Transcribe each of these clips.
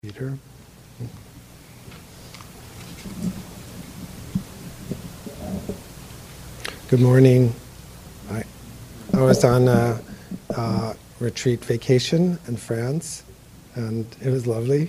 Peter. Good morning. I was on a retreat vacation in France, and it was lovely.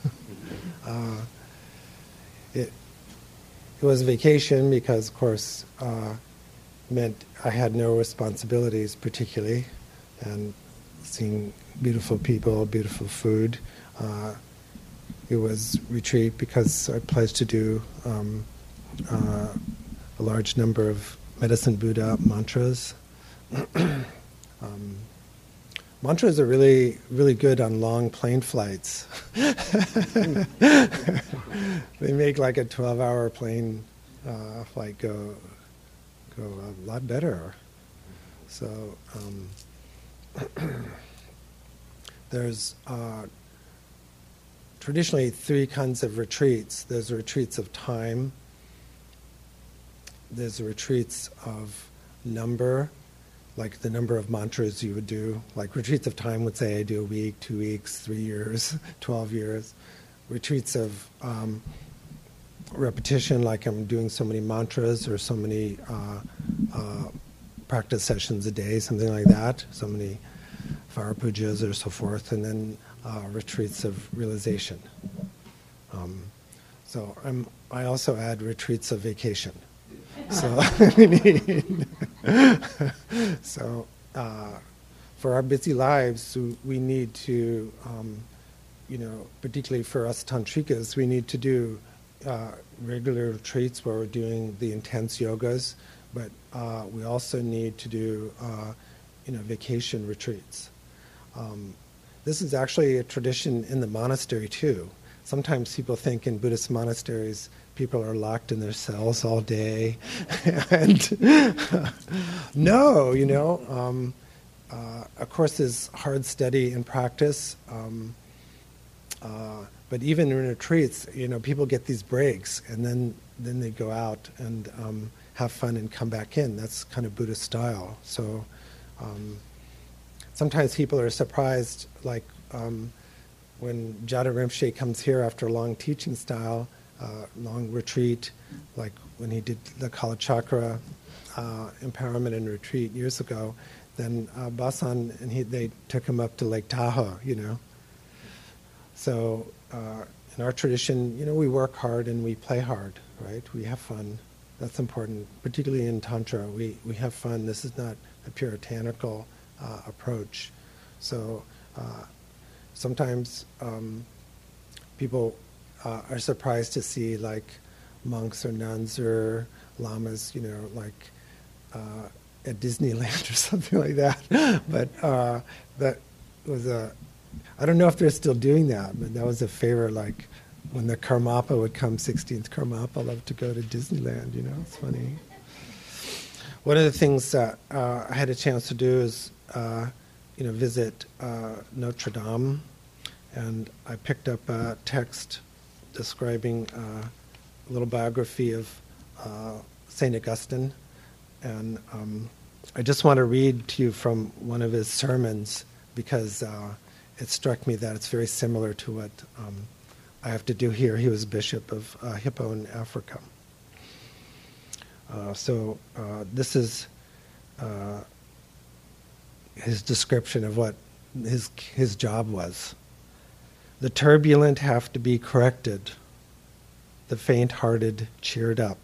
It was a vacation because, of course, meant I had no responsibilities particularly, and seeing beautiful people, beautiful food. It was retreat because I pledged to do a large number of Medicine Buddha mantras. Mantras are really, really good on long plane flights. They make like a 12-hour plane flight go a lot better. So there's traditionally three kinds of retreats. There's retreats of time. There's retreats of number, like the number of mantras you would do. Like retreats of time would say I do a week, 2 weeks, 3 years, 12 years. Retreats of repetition, like I'm doing so many mantras or so many practice sessions a day, something like that, so many fire pujas or so forth, and then retreats of realization. I also add retreats of vacation. So for our busy lives, we need to, particularly for us tantrikas, we need to do regular retreats where we're doing the intense yogas, but we also need to do, vacation retreats. This is actually a tradition in the monastery too. Sometimes people think in Buddhist monasteries people are locked in their cells all day, and no, of course there's hard study and practice, but even in retreats, people get these breaks, and then they go out and have fun and come back in. That's kind of Buddhist style. So sometimes people are surprised, like when Jada Rinpoche comes here after a long teaching style, long retreat, like when he did the Kalachakra empowerment and retreat years ago, then Basan and they took him up to Lake Tahoe, So in our tradition, we work hard and we play hard, right? We have fun. That's important, particularly in Tantra. We have fun. This is not a puritanical approach. So sometimes people are surprised to see like monks or nuns or lamas, at Disneyland or something like that. But that was I don't know if they're still doing that, but that was a favor, like when the Karmapa would come, 16th Karmapa, I love to go to Disneyland, it's funny. One of the things that I had a chance to do is, visit Notre Dame, and I picked up a text describing a little biography of St. Augustine, and I just want to read to you from one of his sermons because it struck me that it's very similar to what I have to do here. He was bishop of Hippo in Africa. This is his description of what his job was. The turbulent have to be corrected. The faint-hearted cheered up.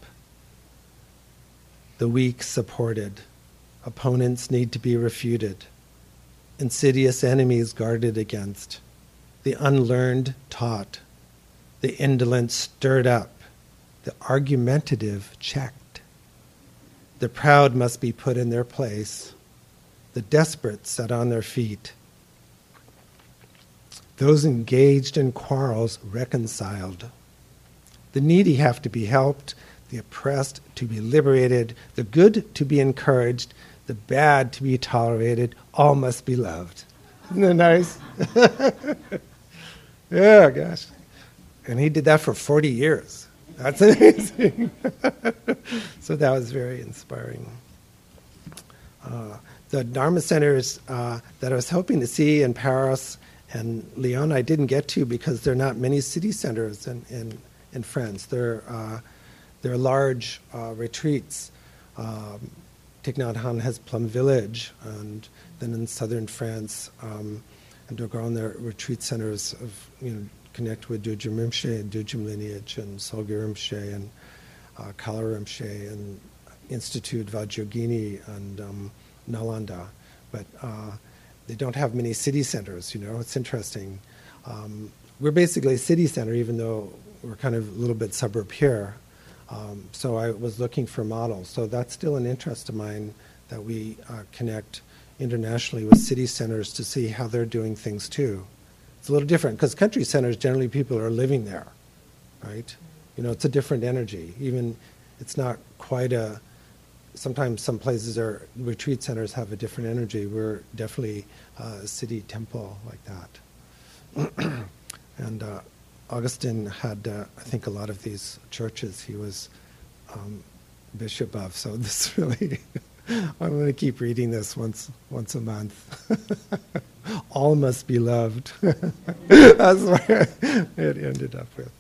The weak supported. Opponents need to be refuted. Insidious enemies guarded against. The unlearned taught. The indolent stirred up. The argumentative checked. The proud must be put in their place. The desperate set on their feet. Those engaged in quarrels reconciled. The needy have to be helped, the oppressed to be liberated, the good to be encouraged, the bad to be tolerated, all must be loved. Isn't that nice? Yeah, gosh. And he did that for 40 years. That's amazing. So that was very inspiring. The Dharma centers that I was hoping to see in Paris And Lyon I didn't get to because there are not many city centers in France. There are large retreats. Thich Nhat Hanh has Plum Village, and then in southern France, and Dogon, there are retreat centers of, connect with Dujim Rinpoche and Dujim lineage, and Solgyi Rinpoche and Kala Rinpoche, and Institute Vajrayogini and Nalanda. But they don't have many city centers, It's interesting. We're basically a city center, even though we're kind of a little bit suburb here. So I was looking for models. So that's still an interest of mine, that we connect internationally with city centers to see how they're doing things too. It's a little different, because country centers, generally people are living there, right? It's a different energy. Even it's not quite sometimes some places retreat centers have a different energy. We're definitely a city temple like that. And Augustine had, I think, a lot of these churches he was bishop of. So this really, I'm going to keep reading this once a month. All must be loved. That's where it ended up with.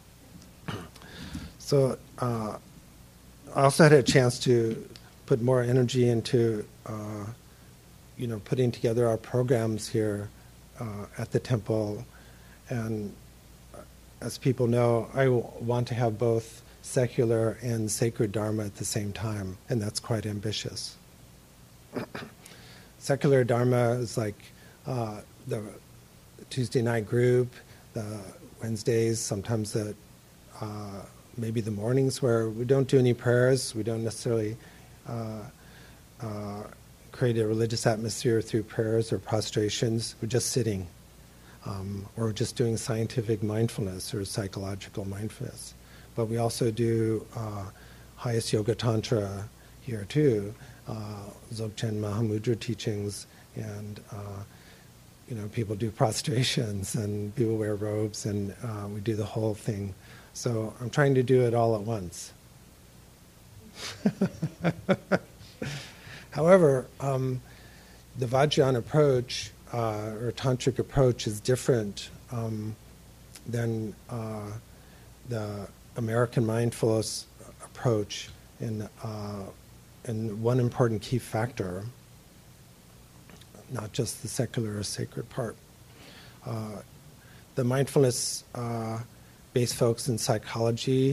So I also had a chance to put more energy into, putting together our programs here at the temple. And as people know, I want to have both secular and sacred Dharma at the same time, and that's quite ambitious. Secular Dharma is like the Tuesday night group, the Wednesdays, sometimes maybe the mornings where we don't do any prayers. We don't necessarily create a religious atmosphere through prayers or prostrations. We're just sitting. Or just doing scientific mindfulness or psychological mindfulness. But we also do highest yoga tantra here too, Dzogchen Mahamudra teachings, and people do prostrations and people wear robes, and we do the whole thing. So I'm trying to do it all at once. However, the Vajrayana approach or tantric approach is different than the American mindfulness approach in one important key factor, not just the secular or sacred part. The mindfulness based folks in psychology,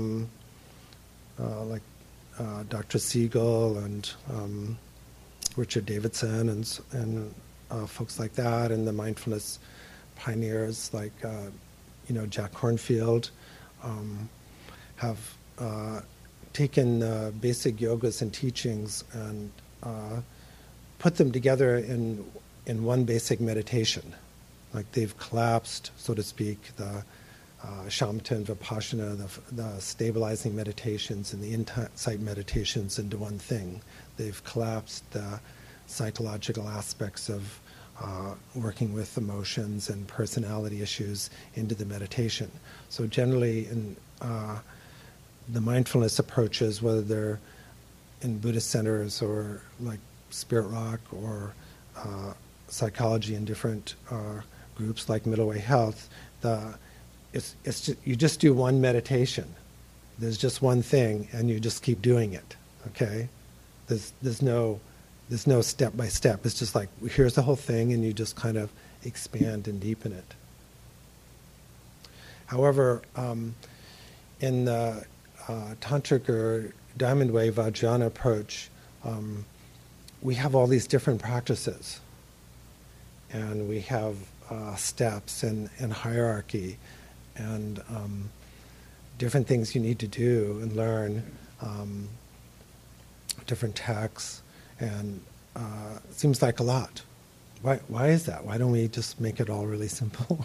like Dr. Siegel and Richard Davidson and folks like that, and the mindfulness pioneers like Jack Kornfield, have taken basic yogas and teachings and put them together in one basic meditation. Like they've collapsed, so to speak, the shamatha and vipassana, the stabilizing meditations and the insight meditations into one thing. They've collapsed the psychological aspects of working with emotions and personality issues into the meditation. So generally in the mindfulness approaches, whether they're in Buddhist centers or like Spirit Rock or psychology in different groups like Middle Way Health, it's just, you just do one meditation. There's just one thing, and you just keep doing it. Okay, there's no step by step. It's just like, here's the whole thing, and you just kind of expand and deepen it. However, in the Tantric or Diamond Way Vajrayana approach, we have all these different practices, and we have steps and hierarchy, and different things you need to do and learn, different texts, and it seems like a lot. Why is that? Why don't we just make it all really simple?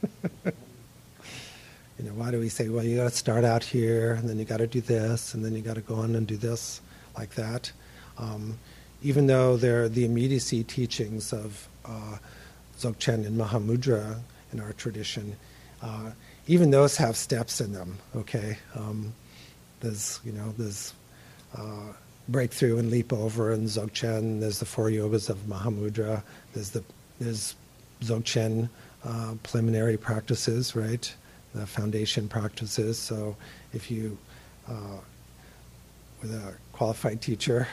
Why do we say, well, you got to start out here, and then you got to do this, and then you got to go on and do this, like that? Even though they're the immediacy teachings of Dzogchen and Mahamudra in our tradition, even those have steps in them. Okay, there's breakthrough and leap over in Dzogchen. There's the 4 yogas of Mahamudra. There's Dzogchen preliminary practices, right? The foundation practices. So if you, with a qualified teacher,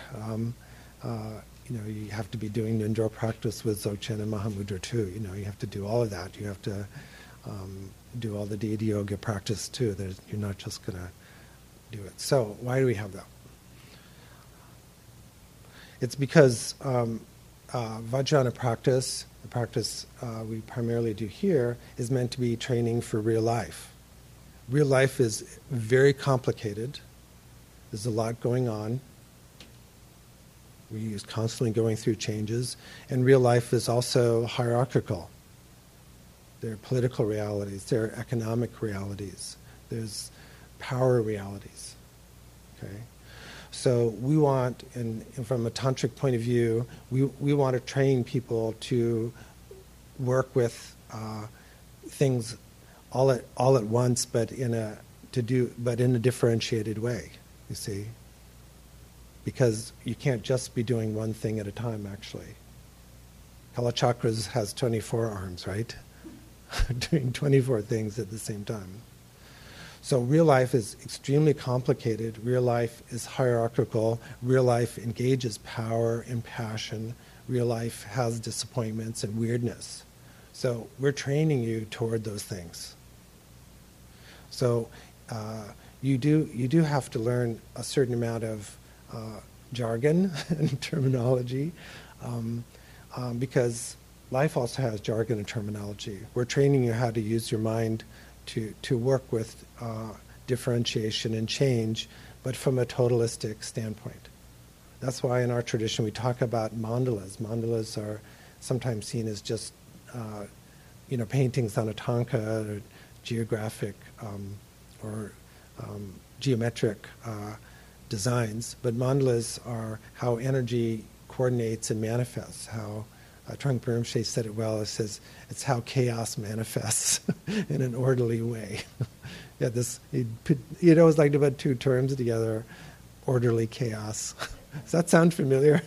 you have to be doing Nindro practice with Dzogchen and Mahamudra too. You have to do all of that. You have to do all the deity yoga practice too. You're not just going to do it. So why do we have that? It's because Vajrayana practice, the practice we primarily do here, is meant to be training for real life. Real life is very complicated. There's a lot going on. We're constantly going through changes. And real life is also hierarchical. There are political realities. There are economic realities. There's power realities. Okay? So we want, and from a tantric point of view, we want to train people to work with things all at once, but in a differentiated way. You see, because you can't just be doing one thing at a time. Actually, Kalachakras has 24 arms, right? Doing 24 things at the same time. So real life is extremely complicated. Real life is hierarchical. Real life engages power and passion. Real life has disappointments and weirdness. So we're training you toward those things. So you do have to learn a certain amount of jargon and terminology because life also has jargon and terminology. We're training you how to use your mind to work with differentiation and change, but from a totalistic standpoint. That's why in our tradition we talk about mandalas. Mandalas are sometimes seen as just paintings on a tanka or geographic or geometric designs, but mandalas are how energy coordinates and manifests, how Trungpa Rinpoche said it well. It says it's how chaos manifests in an orderly way. He'd always liked to put two terms together: orderly chaos. Does that sound familiar?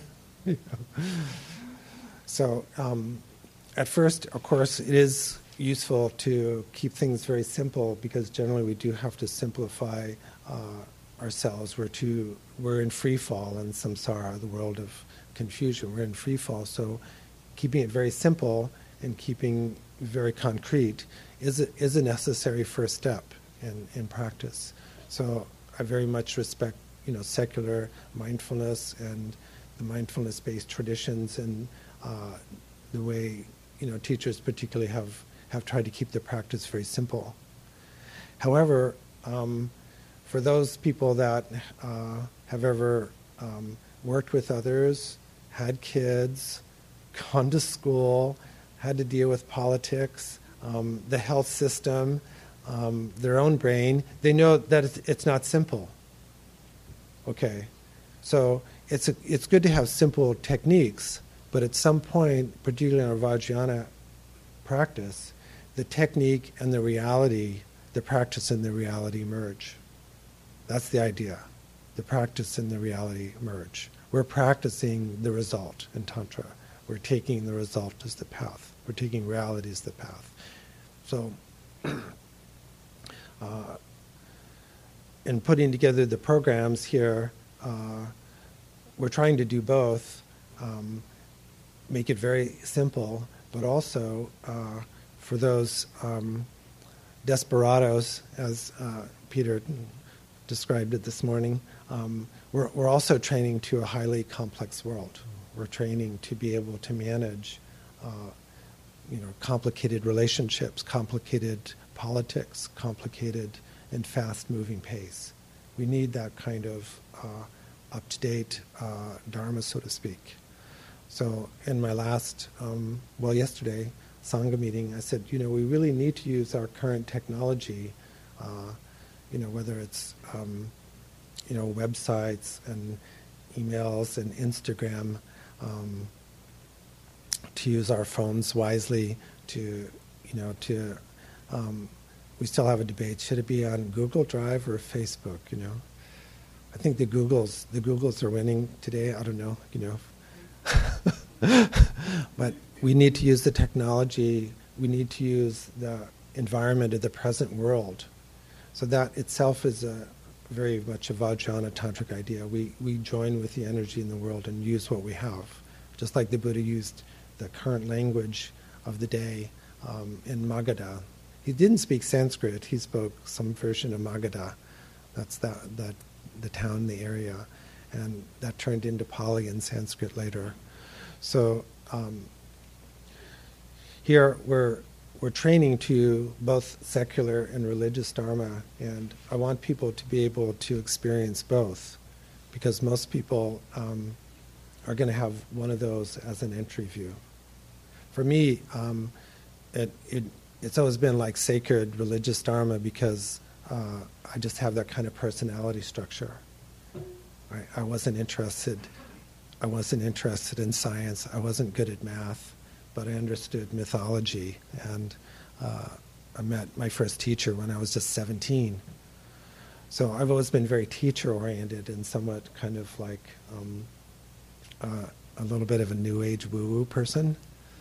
So, at first, of course, it is useful to keep things very simple because generally we do have to simplify ourselves. We're in free fall in samsara, the world of confusion. We're in free fall, so keeping it very simple and keeping very concrete is a necessary first step in practice. So I very much respect secular mindfulness and the mindfulness-based traditions and the way teachers particularly have tried to keep their practice very simple. However, for those people that have ever worked with others, had kids, gone to school, had to deal with politics, the health system, their own brain, they know that it's not simple. Okay, so it's good to have simple techniques, but at some point, particularly in our Vajrayana practice, the technique and the reality, the practice and the reality merge. That's the idea. The practice and the reality merge. We're practicing the result in Tantra. We're taking the result as the path. We're taking reality as the path. So, in putting together the programs here, we're trying to do both, make it very simple, but also for those desperados, as Peter described it this morning, we're also training to a highly complex world. We're training to be able to manage, complicated relationships, complicated politics, complicated and fast-moving pace. We need that kind of up-to-date dharma, so to speak. So in my last, yesterday, Sangha meeting, I said, we really need to use our current technology, whether it's, websites and emails and Instagram, to use our phones wisely we still have a debate. Should it be on Google Drive or Facebook, I think the Googles are winning today. I don't know, But we need to use the technology, we need to use the environment of the present world. So that itself is a very much a Vajrayana tantric idea. We join with the energy in the world and use what we have. Just like the Buddha used the current language of the day in Magadha. He didn't speak Sanskrit, he spoke some version of Magadha. That's the town, the area. And that turned into Pali and Sanskrit later. So here we're training to both secular and religious dharma, and I want people to be able to experience both, because most people are going to have one of those as an entry view. For me, it's always been like sacred religious dharma because I just have that kind of personality structure. I wasn't interested in science. I wasn't good at math, but I understood mythology, and I met my first teacher when I was just 17. So I've always been very teacher-oriented and somewhat kind of like a little bit of a New Age woo-woo person.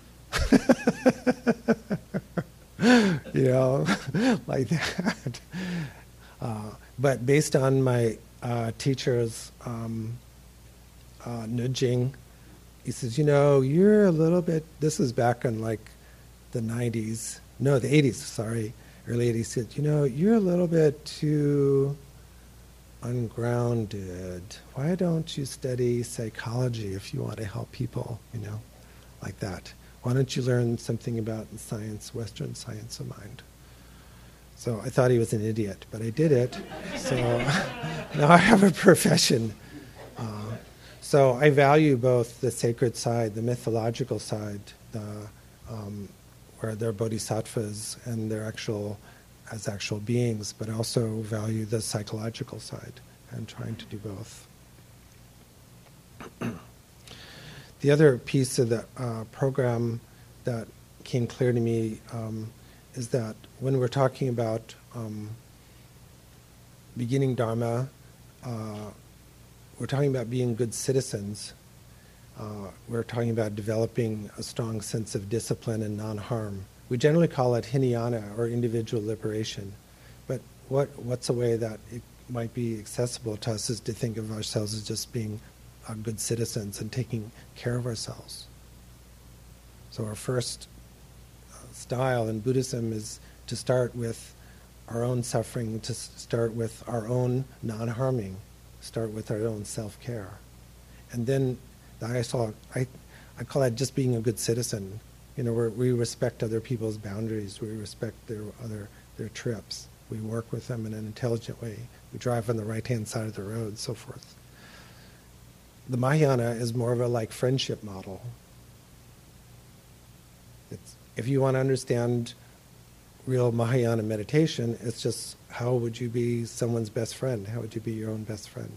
You know, like that. But based on my teacher's nudging, he says, you know, you're a little bit, this was back in like the 90s, no, the 80s, sorry, early 80s, he said, you know, you're a little bit too ungrounded. Why don't you study psychology if you want to help people, you know, like that? Why don't you learn something about science, Western science of mind? So I thought he was an idiot, but I did it. So now I have a profession. So I value both the sacred side, the mythological side, where they're bodhisattvas and they're actual beings, but also value the psychological side and trying to do both. The other piece of the program that came clear to me is that when we're talking about beginning Dharma, we're talking about being good citizens. We're talking about developing a strong sense of discipline and non-harm. We generally call it Hinayana, or individual liberation. But what's a way that it might be accessible to us is to think of ourselves as just being good citizens and taking care of ourselves. So our first style in Buddhism is to start with our own suffering, to start with our own non-harming, start with our own self-care. And then I call that just being a good citizen. You know, we respect other people's boundaries, we respect their trips, we work with them in an intelligent way, we drive on the right-hand side of the road, so forth. The Mahayana is more of a like friendship model. If you want to understand real Mahayana meditation, it's just how would you be someone's best friend? How would you be your own best friend?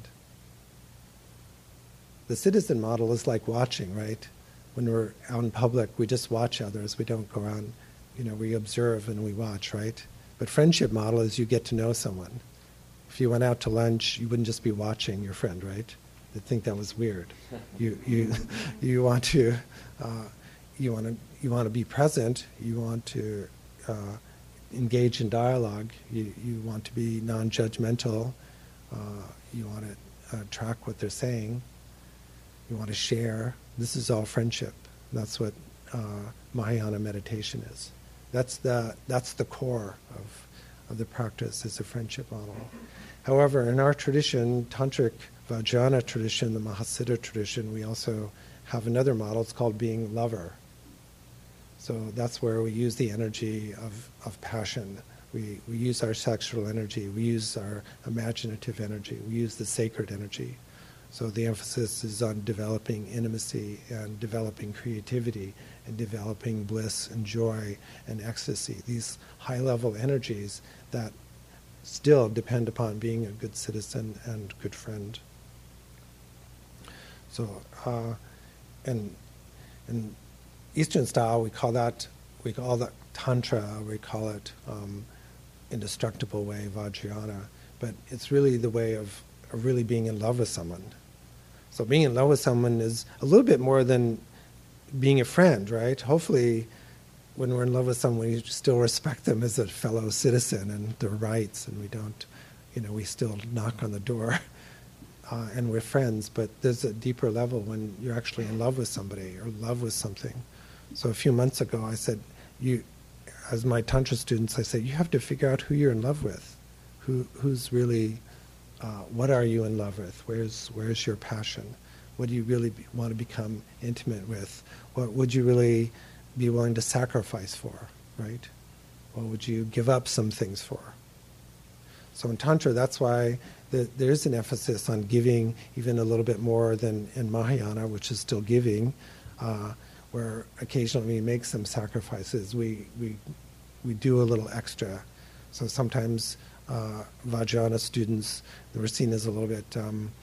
The citizen model is like watching, right? When we're out in public, we just watch others. We don't go around, you know, we observe and we watch, right? But friendship model is you get to know someone. If you went out to lunch, you wouldn't just be watching your friend, right? They'd think that was weird. You want to be present. You want to engage in dialogue. You want to be non-judgmental. You want to track what they're saying. You want to share. This is all friendship. That's what Mahayana meditation is. That's the core of the practice, is a friendship model. However, in our tradition, Tantric Vajrayana tradition, the Mahasiddha tradition, we also have another model. It's called being lover. So that's where we use the energy of passion. We use our sexual energy. We use our imaginative energy. We use the sacred energy. So the emphasis is on developing intimacy and developing creativity and developing bliss and joy and ecstasy. These high-level energies that still depend upon being a good citizen and good friend. So, in Eastern style, we call that Tantra, we call it indestructible way, Vajrayana, but it's really the way of really being in love with someone. So being in love with someone is a little bit more than being a friend, right? Hopefully, when we're in love with someone, we still respect them as a fellow citizen and their rights, and we don't, we still knock on the door, and we're friends. But there's a deeper level when you're actually in love with somebody or love with something. So a few months ago, I said, as my Tantra students, I said, you have to figure out who you're in love with, who's really, what are you in love with? Where's your passion? What do you really want to become intimate with? What would you really be willing to sacrifice for, right? What would you give up some things for? So in Tantra, that's why there's an emphasis on giving even a little bit more than in Mahayana, which is still giving, where occasionally we make some sacrifices. We do a little extra. So sometimes Vajrayana students, they were seen as a little bit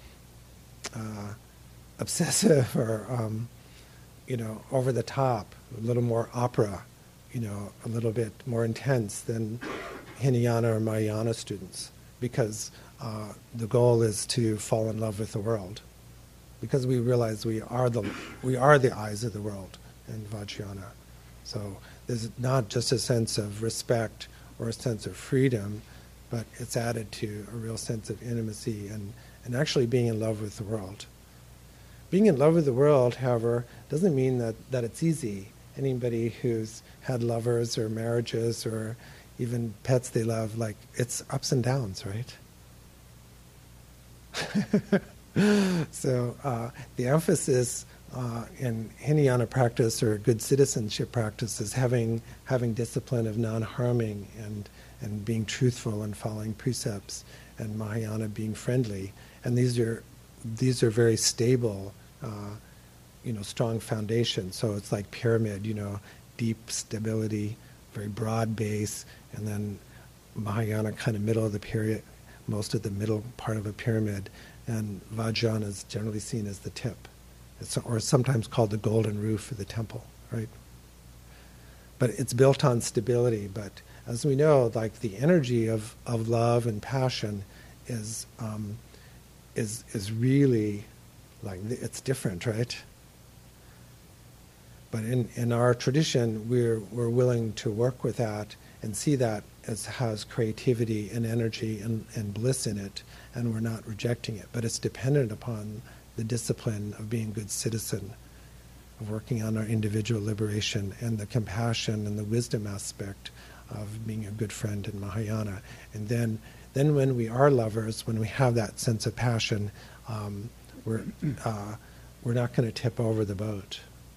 obsessive or over the top, a little more opera, a little bit more intense than Hinayana or Mahayana students, because the goal is to fall in love with the world, because we realize we are the eyes of the world in Vajrayana. So there's not just a sense of respect or a sense of freedom, but it's added to a real sense of intimacy and actually being in love with the world. Being in love with the world, however, doesn't mean that it's easy. Anybody who's had lovers or marriages or even pets they love, like, it's ups and downs, right? So the emphasis in Hinayana practice or good citizenship practice is having discipline of non-harming and being truthful and following precepts, and Mahayana being friendly. And these are very stable, strong foundations. So it's like pyramid, deep stability, very broad base, and then Mahayana kind of middle of the period, most of the middle part of a pyramid, and Vajrayana is generally seen as the tip, or sometimes called the golden roof of the temple, right? But it's built on stability. But as we know, like, the energy of love and passion is really, like, it's different, right? But in our tradition, we're willing to work with that and see that as has creativity and energy and bliss in it, and we're not rejecting it. But it's dependent upon the discipline of being a good citizen, of working on our individual liberation, and the compassion and the wisdom aspect of being a good friend in Mahayana. And then when we are lovers, when we have that sense of passion, we're not going to tip over the boat.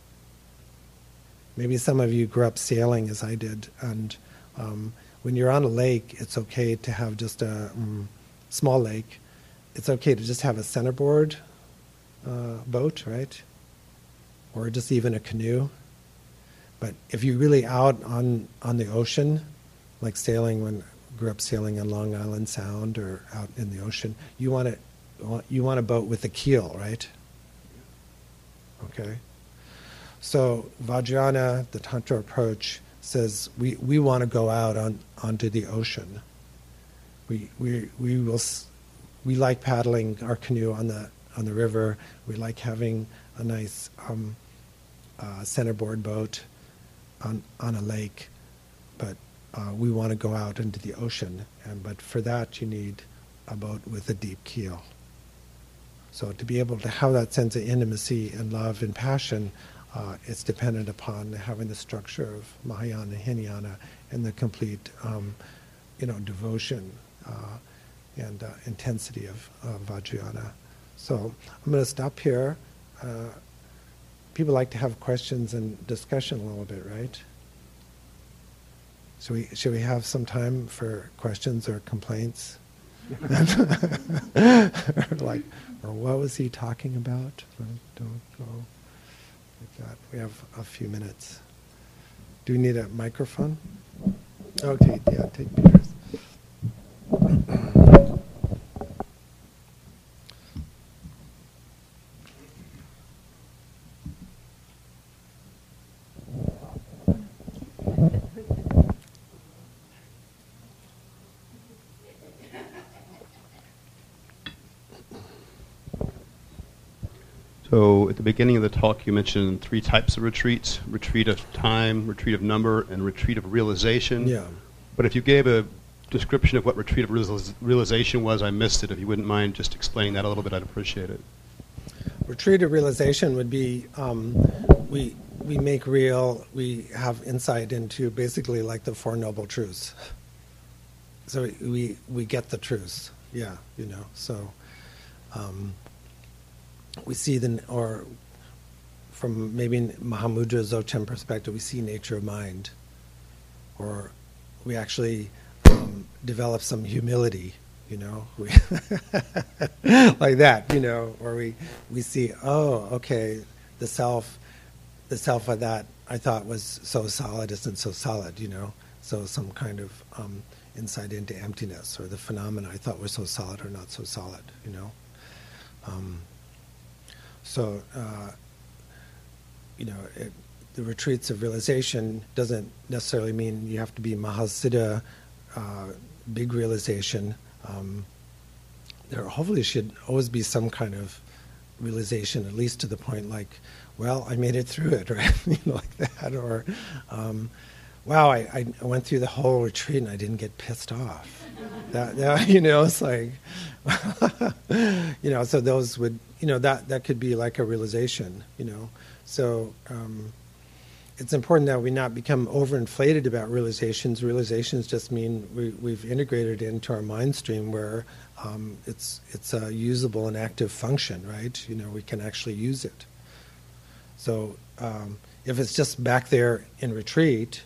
Maybe some of you grew up sailing as I did, and when you're on a lake, it's okay to have just a small lake. It's okay to just have a centerboard boat, right? Or just even a canoe. But if you're really out on the ocean, like sailing, when I grew up sailing on Long Island Sound or out in the ocean, you want a boat with a keel, right? Okay. So Vajrayana, the Tantra approach, says we want to go out onto the ocean. We like paddling our canoe on the river. We like having a nice centerboard boat on a lake, but we want to go out into the ocean. But for that, you need a boat with a deep keel. So to be able to have that sense of intimacy and love and passion, it's dependent upon having the structure of Mahayana and Hinayana and the complete, devotion and intensity of Vajrayana. So I'm going to stop here. People like to have questions and discussion a little bit, right? Should we have some time for questions or complaints? or what was he talking about? Don't go like that. We have a few minutes. Do we need a microphone? Okay, yeah, take Peter's. So at the beginning of the talk, you mentioned 3 types of retreats: retreat of time, retreat of number, and retreat of realization. Yeah. But if you gave a description of what retreat of realization was, I missed it. If you wouldn't mind just explaining that a little bit, I'd appreciate it. Retreat of realization would be we make real, we have insight into basically like the Four Noble Truths. So we get the truths, yeah, you know. So we see or from maybe Mahamudra Dzogchen perspective, we see nature of mind, or we actually develop some humility, you know, like that, you know, or we see, oh, okay, the self of that I thought was so solid isn't so solid, you know, so some kind of insight into emptiness, or the phenomena I thought were so solid are not so solid, you know. You know, the retreats of realization doesn't necessarily mean you have to be Mahasiddha, big realization. There hopefully should always be some kind of realization, at least to the point like, well, I made it through it, right? You know, like that, or wow, I went through the whole retreat and I didn't get pissed off. That you know, it's like, you know, so those would, you know, that could be like a realization, you know. So it's important that we not become overinflated about realizations. Realizations just mean we've integrated it into our mind stream where it's a usable and active function, right? You know, we can actually use it. So if it's just back there in retreat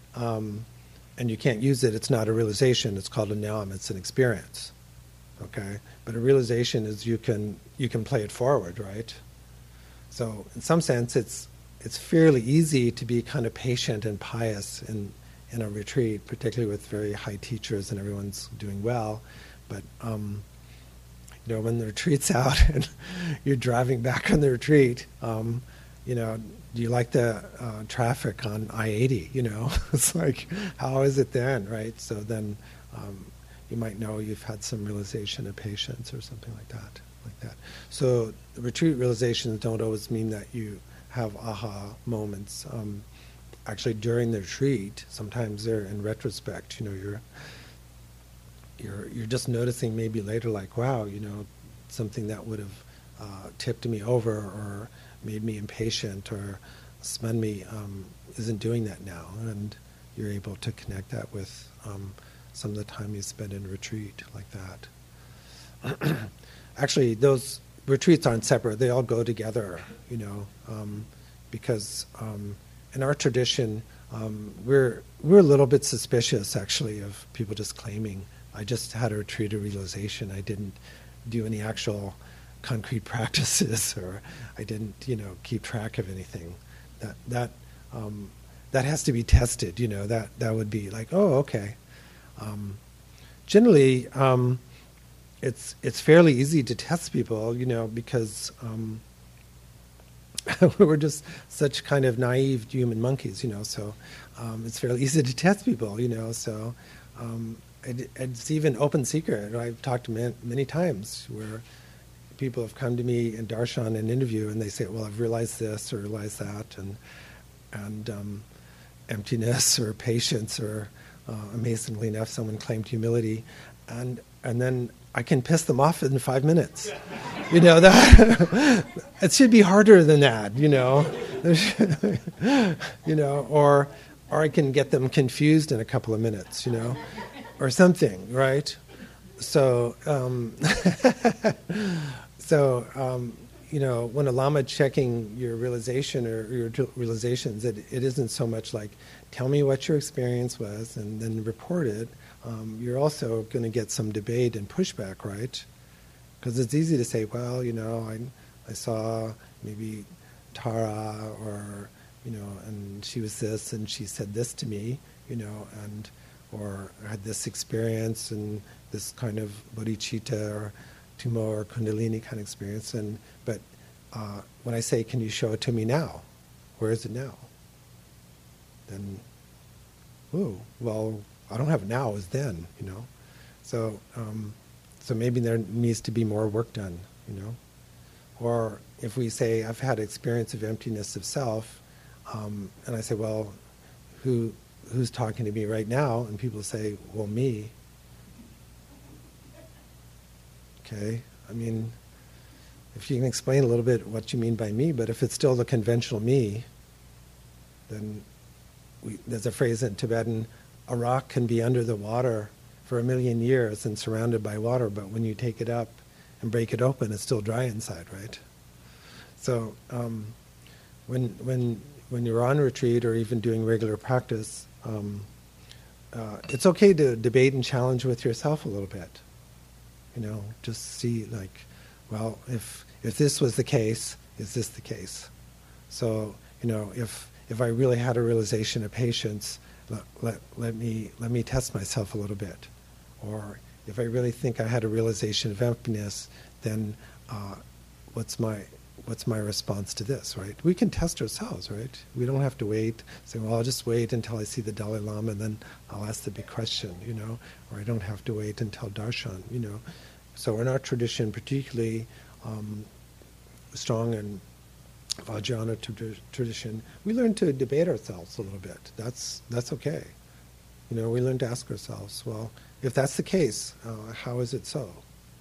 and you can't use it, it's not a realization. It's called a naum. It's an experience. Okay, but a realization is you can play it forward, right? So in some sense, it's fairly easy to be kind of patient and pious in a retreat, particularly with very high teachers and everyone's doing well. But you know, when the retreat's out and you're driving back on the retreat, you know, do you like the traffic on I-80? You know, it's like, how is it then, right? So then you might know you've had some realization of patience or something like that. So the retreat realizations don't always mean that you have aha moments. Actually, during the retreat, sometimes they're in retrospect. You know, you're just noticing maybe later, like, wow, you know, something that would have tipped me over or made me impatient or spun me isn't doing that now, and you're able to connect that with some of the time you spend in retreat like that. Actually, those retreats aren't separate; they all go together. You know, because in our tradition, we're a little bit suspicious, actually, of people just claiming, "I just had a retreat of realization. I didn't do any actual concrete practices, or I didn't, you know, keep track of anything." That has to be tested. You know, that would be like, oh, okay. Generally, it's fairly easy to test people, you know, because we're just such kind of naive human monkeys, you know. So it's fairly easy to test people, you know. So it's even open secret. I've talked to many times where people have come to me in darshan and interview, and they say, "Well, I've realized this or realized that," and emptiness or patience, or amazingly enough, someone claimed humility, and then I can piss them off in 5 minutes. You know, that it should be harder than that. You know, you know, or I can get them confused in a couple of minutes. You know, or something, right? So. You know, when a lama checking your realization or your realizations, it isn't so much like, tell me what your experience was and then report it. You're also going to get some debate and pushback, right? Because it's easy to say, well, you know, I saw maybe Tara, or, you know, and she was this and she said this to me, you know, and or I had this experience and this kind of bodhicitta or Tumo or Kundalini kind of experience, but when I say, can you show it to me now? Where is it now? Then, oh, well, I don't have it now, it was then, you know. So maybe there needs to be more work done, you know. Or if we say, I've had experience of emptiness of self, and I say, well, who's talking to me right now? And people say, well, me. Okay, I mean, if you can explain a little bit what you mean by me, but if it's still the conventional me, then there's a phrase in Tibetan, a rock can be under the water for 1,000,000 years and surrounded by water, but when you take it up and break it open, it's still dry inside, right? So when you're on retreat or even doing regular practice, it's okay to debate and challenge with yourself a little bit. Just see like, well, if this was the case, is this the case? So, if I really had a realization of patience, let me test myself a little bit. Or if I really think I had a realization of emptiness, then what's my response to this, right? We can test ourselves, right? We don't have to wait, say, well, I'll just wait until I see the Dalai Lama and then I'll ask the big question, or I don't have to wait until darshan, So in our tradition, particularly strong in Vajrayana tradition, we learn to debate ourselves a little bit. That's okay. We learn to ask ourselves, well, if that's the case, how is it so?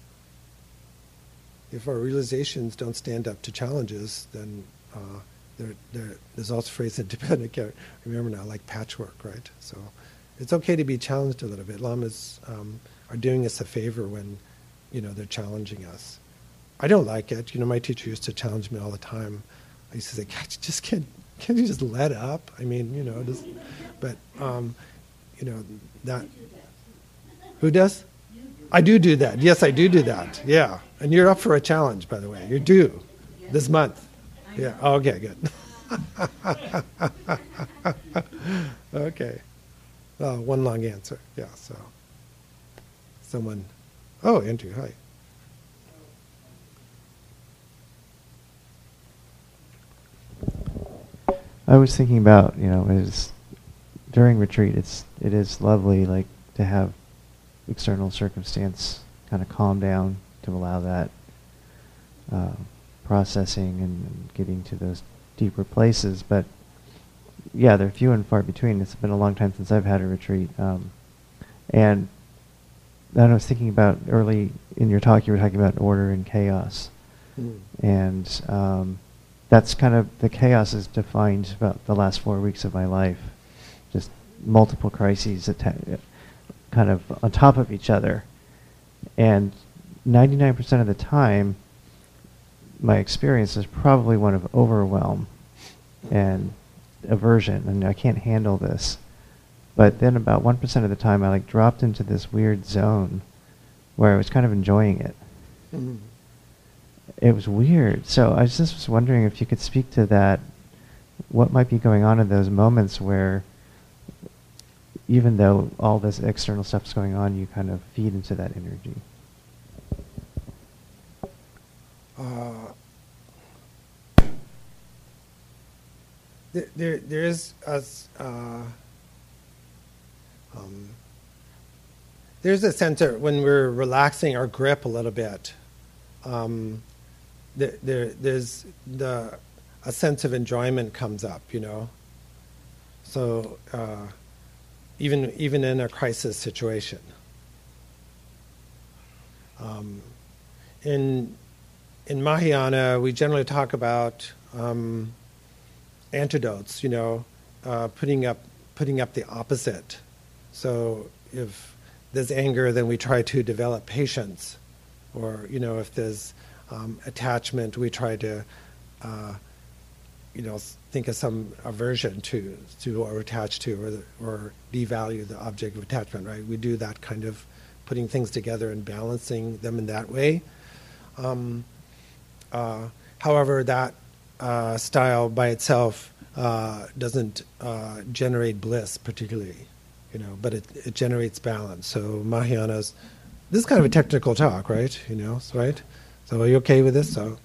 If our realizations don't stand up to challenges, then there's also a phrase in Tibetan, I can't remember now, like patchwork, right? So it's okay to be challenged a little bit. Lamas are doing us a favor when, they're challenging us. I don't like it. My teacher used to challenge me all the time. I used to say, can't you just let up? I mean, but that. Who does? I do that. Yes, I do that. Yeah. And you're up for a challenge, by the way. You're due this month. Yeah. Okay, good. Okay. One long answer. Yeah, so. Someone. Oh, Andrew, hi. I was thinking about, during retreat, it is lovely, like, to have external circumstance kind of calm down to allow that processing and getting to those deeper places. But yeah, they're few and far between. It's been a long time since I've had a retreat. And then I was thinking about early in your talk, you were talking about order and chaos. And that's kind of, the chaos is defined about the last 4 weeks of my life. Just multiple crises kind of on top of each other. And 99% of the time, my experience is probably one of overwhelm and aversion, and I can't handle this. But then about 1% of the time, I dropped into this weird zone where I was kind of enjoying it. Mm-hmm. It was weird. So I just was wondering if you could speak to that, what might be going on in those moments where even though all this external stuff is going on, you kind of feed into that energy. There's a sense that when we're relaxing our grip a little bit, there's a sense of enjoyment comes up, So even in a crisis situation, in Mahayana, we generally talk about antidotes, putting up the opposite. So if there's anger, then we try to develop patience, or if there's attachment, we try to think of some aversion to or attach to, or devalue the object of attachment. Right? We do that kind of putting things together and balancing them in that way. However, that style by itself doesn't generate bliss particularly, but it generates balance. So Mahayana's, this is kind of a technical talk, right? Right? So are you okay with this? So,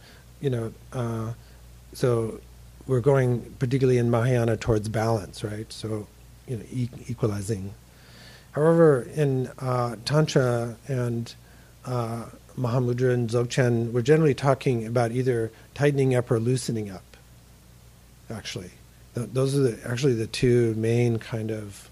so we're going particularly in Mahayana towards balance, right? So, equalizing. However, in Tantra and Mahamudra and Dzogchen, we're generally talking about either tightening up or loosening up, actually. Those are actually the two main kind of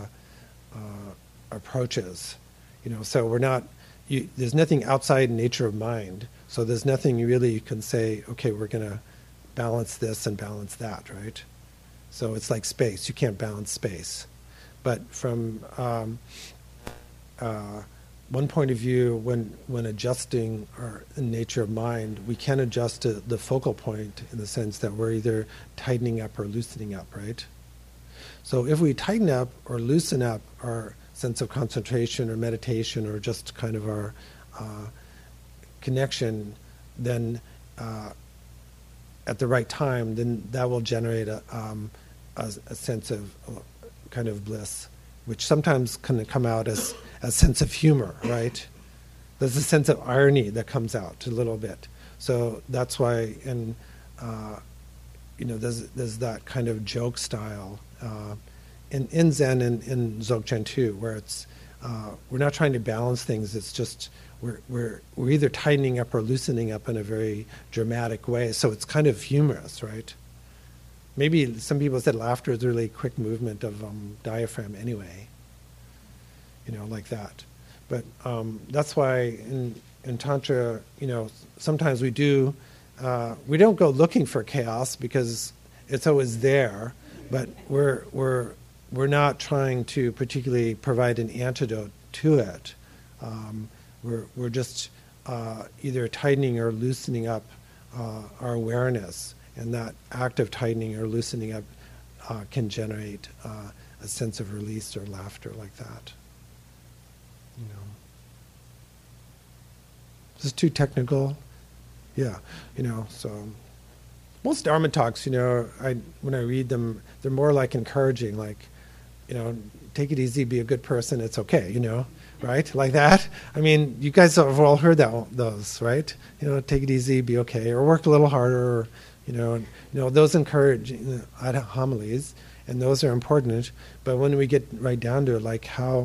approaches. So we're not, there's nothing outside nature of mind, so there's nothing really you can say, okay, we're going to balance this and balance that, right? So it's like space. You can't balance space. But from one point of view, when adjusting our nature of mind, we can adjust to the focal point in the sense that we're either tightening up or loosening up, right? So if we tighten up or loosen up our sense of concentration or meditation or just kind of our connection, then at the right time, then that will generate a sense of kind of bliss, which sometimes can come out as a sense of humor, right? There's a sense of irony that comes out a little bit. So that's why, there's that kind of joke style in Zen and in Dzogchen too, where it's we're not trying to balance things. It's just we're either tightening up or loosening up in a very dramatic way. So it's kind of humorous, right? Maybe some people said laughter is a really quick movement of diaphragm anyway, like that. But that's why in Tantra, sometimes we don't go looking for chaos because it's always there, but we're not trying to particularly provide an antidote to it. We're just either tightening or loosening up our awareness, and that act of tightening or loosening up can generate a sense of release or laughter like that. Is this too technical? Yeah, so most Dharma talks, when I read them, they're more like encouraging, like, take it easy, be a good person, it's okay, right? Like that. I mean, you guys have all heard those, right? Take it easy, be okay, or work a little harder, or, those encourage homilies, and those are important. But when we get right down to it, like how,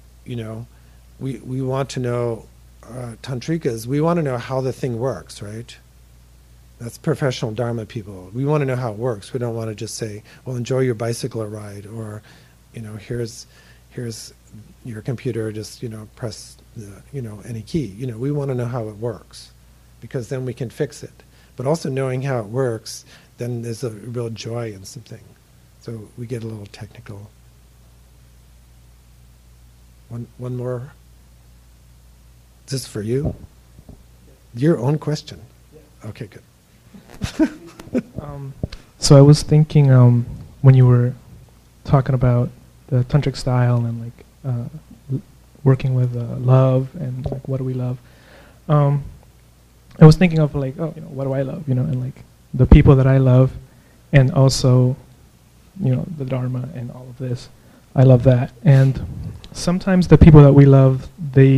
we want to know, tantrikas, we want to know how the thing works, right? That's professional Dharma people. We want to know how it works. We don't want to just say, well, enjoy your bicycle ride, or, here's your computer, just, press any key. We want to know how it works, because then we can fix it. But also knowing how it works, then there's a real joy in something. So we get a little technical. One more. Is this for you? Your own question. Okay, good. So I was thinking when you were talking about the tantric style and working with love and what do we love, I was thinking of what do I love, and the people that I love, and also the Dharma and all of this. I love that. And sometimes the people that we love,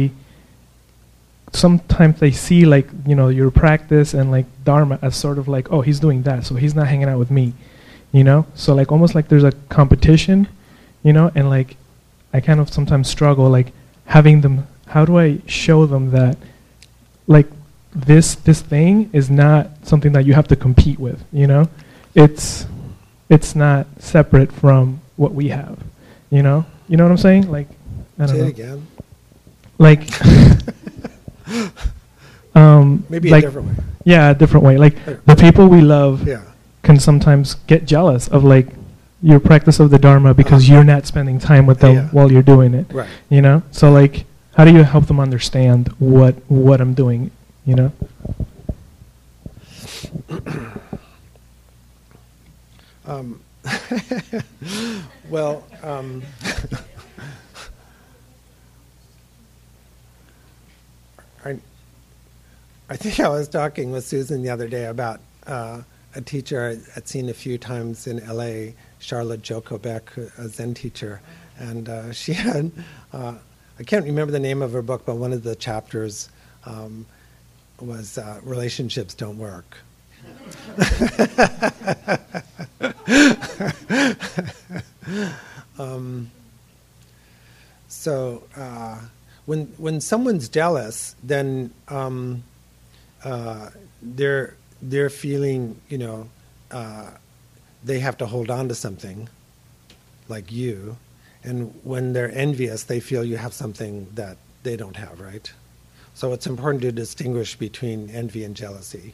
sometimes they see your practice and Dharma as sort of oh, he's doing that, so he's not hanging out with me, so almost there's a competition, and I kind of sometimes struggle having them, how do I show them that this thing is not something that you have to compete with, it's not separate from what we have, you know what I'm saying? I don't Say know. it again. Maybe a different way. Yeah, a different way. The people we love Yeah. can sometimes get jealous of your practice of the Dharma because you're not spending time with them Yeah. while you're doing it. Right. So how do you help them understand what I'm doing? Well, I think I was talking with Susan the other day about a teacher I'd seen a few times in LA, Charlotte Joko Beck, a Zen teacher, and she had, I can't remember the name of her book, but one of the chapters was Relationships Don't Work. when someone's jealous, then they're feeling, they have to hold on to something, like you, and when they're envious, they feel you have something that they don't have, right? So it's important to distinguish between envy and jealousy.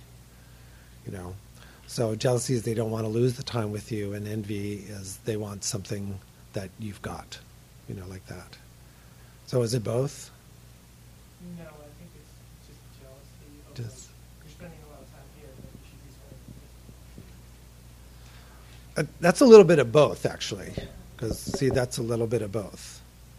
So jealousy is they don't want to lose the time with you, and envy is they want something that you've got, like that. So is it both? No, I think it's just jealousy. Just You're spending a lot of time here, but you should be spending. that's a little bit of both, actually, because see, that's a little bit of both.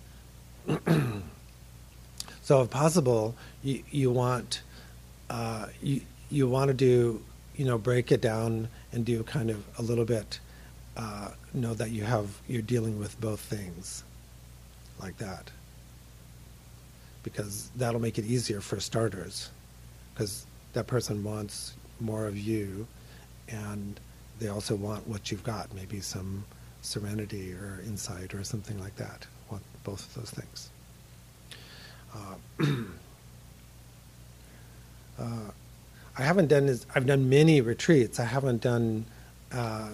So, if possible, you want you want to do break it down and do kind of a little bit know that you're dealing with both things, like that, because that'll make it easier for starters, because that person wants more of you, and they also want what you've got, maybe some serenity or insight or something like that. Want both of those things. I haven't done this. I've done many retreats. I haven't done, a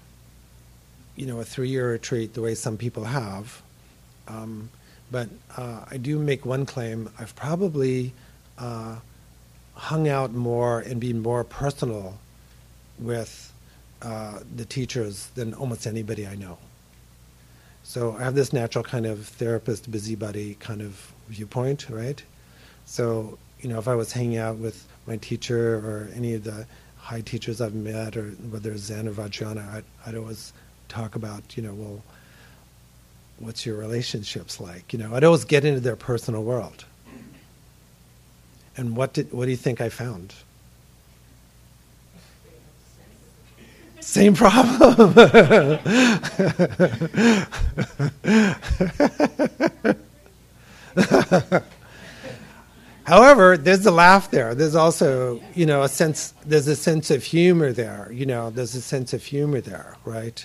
3-year retreat the way some people have. But I do make one claim. I've probably hung out more and been more personal with the teachers than almost anybody I know. So I have this natural kind of therapist, busybody kind of viewpoint, right? So, if I was hanging out with my teacher or any of the high teachers I've met, or whether it's Zen or Vajrayana, I'd always talk about, well, what's your relationships like? I'd always get into their personal world. And what do you think I found? Same problem. However, there's a laugh there. There's also, a sense. There's a sense of humor there. There's a sense of humor there, right?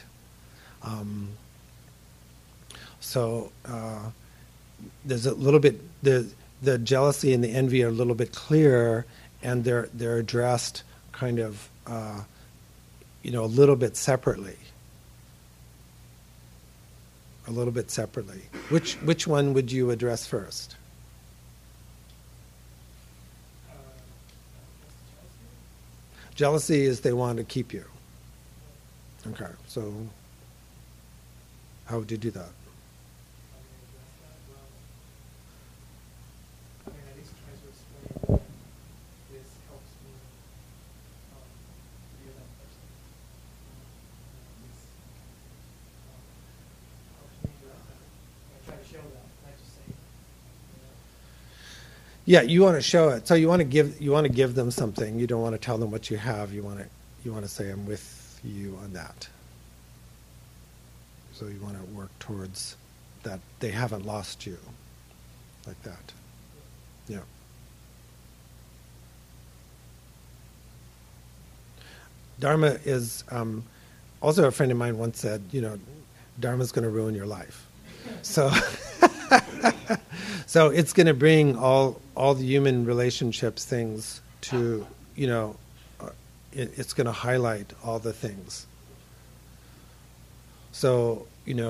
So there's a little bit. The jealousy and the envy are a little bit clearer, and they're addressed kind of, a little bit separately. A little bit separately. Which one would you address first? Jealousy is they want to keep you. Okay, so how would you do that? At least try to explain this helps me be that person. This helps me do that. I try to show that, not just say. Yeah, you want to show it. So you want to give them something. You don't want to tell them what you have. You want to say, I'm with you on that. So you want to work towards that they haven't lost you, like that. Yeah. Dharma is also, a friend of mine once said, Dharma's going to ruin your life. So so it's going to bring all the human relationships things to, it's going to highlight all the things. So,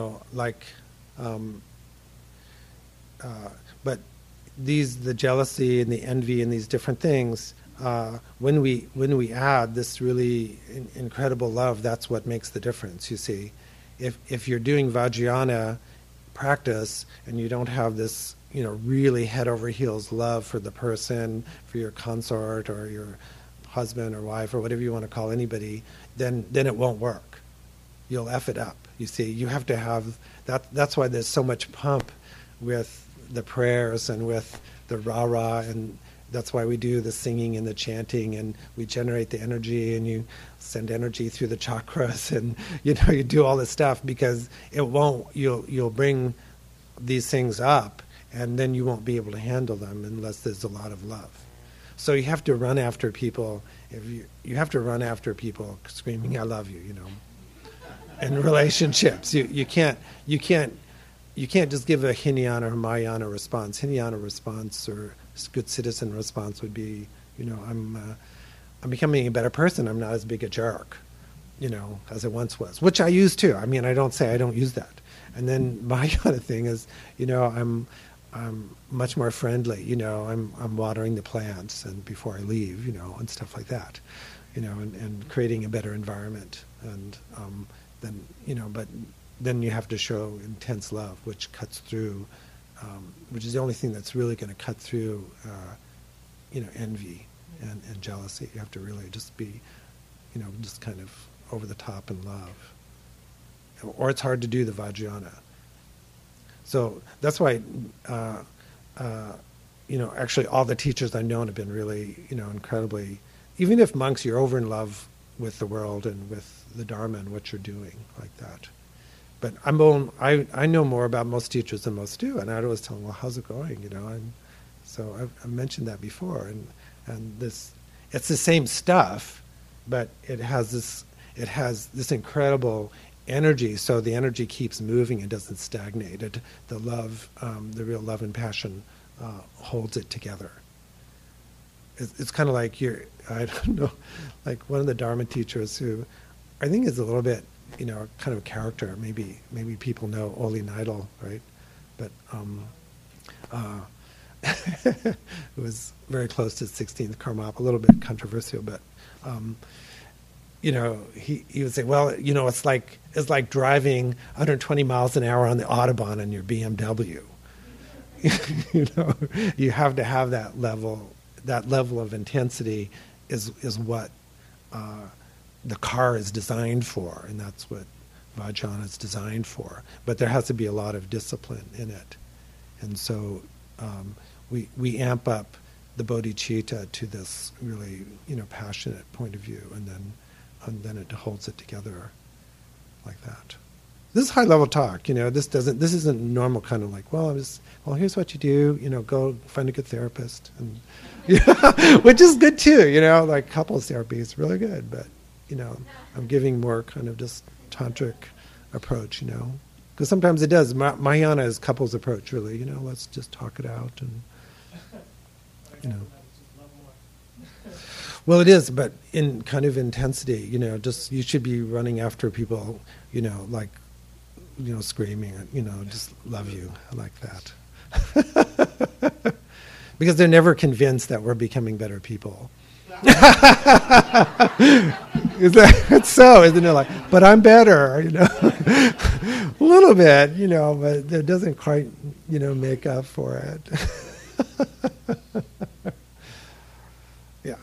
but the jealousy and the envy and these different things, when we add this really incredible love, that's what makes the difference, you see. If you're doing Vajrayana practice and you don't have this, really head over heels love for the person, for your consort or your husband or wife or whatever you want to call anybody, then it won't work. You'll F it up. You see, you have to have that. That's why there's so much pump with the prayers and with the rah-rah, and that's why we do the singing and the chanting, and we generate the energy, and you send energy through the chakras, and you do all this stuff, because you'll bring these things up, and then you won't be able to handle them unless there's a lot of love. So you have to run after people. You have to run after people screaming, "I love you," in relationships. You can't you can't just give a Hinayana or Mahayana response. Hinayana response or good citizen response would be, I'm becoming a better person. I'm not as big a jerk, as I once was, which I used to. I mean, I don't say I don't use that. And then my kind of thing is, I'm much more friendly. I'm watering the plants and before I leave, and stuff like that, and creating a better environment. And then, but then you have to show intense love, which cuts through, which is the only thing that's really going to cut through, envy and jealousy. You have to really just be, just kind of over the top in love. Or it's hard to do the Vajrayana. So that's why, actually all the teachers I've known have been really, incredibly, even if monks, you're over in love with the world and with the Dharma and what you're doing like that. But I know more about most teachers than most do, and I'd always tell them, well, how's it going? So I've mentioned that before, and this, it's the same stuff, but it has this incredible energy. So the energy keeps moving; it doesn't stagnate. The love, the real love and passion, holds it together. It's kind of like I don't know, like one of the Dharma teachers who I think is a little bit, kind of a character. Maybe people know Oli Neidl, right? But it was very close to 16th Karmapa, a little bit controversial, but he would say, well, it's like driving 120 miles an hour on the Autobahn in your BMW. You have to have that level of intensity is what the car is designed for, and that's what Vajrayana is designed for. But there has to be a lot of discipline in it. And so we amp up the bodhicitta to this really, passionate point of view, and then it holds it together like that. This is high level talk, this isn't normal kind of like, here's what you do, go find a good therapist, and which is good too, like couples therapy is really good, but I'm giving more kind of just tantric approach, because sometimes it does. Mahayana is couples approach, really, let's just talk it out, and well, it is, but in kind of intensity, just you should be running after people, like, screaming, just love you, like that. Because they're never convinced that we're becoming better people. It's so, isn't it? Like, but I'm better, a little bit, but it doesn't quite, make up for it. Yeah.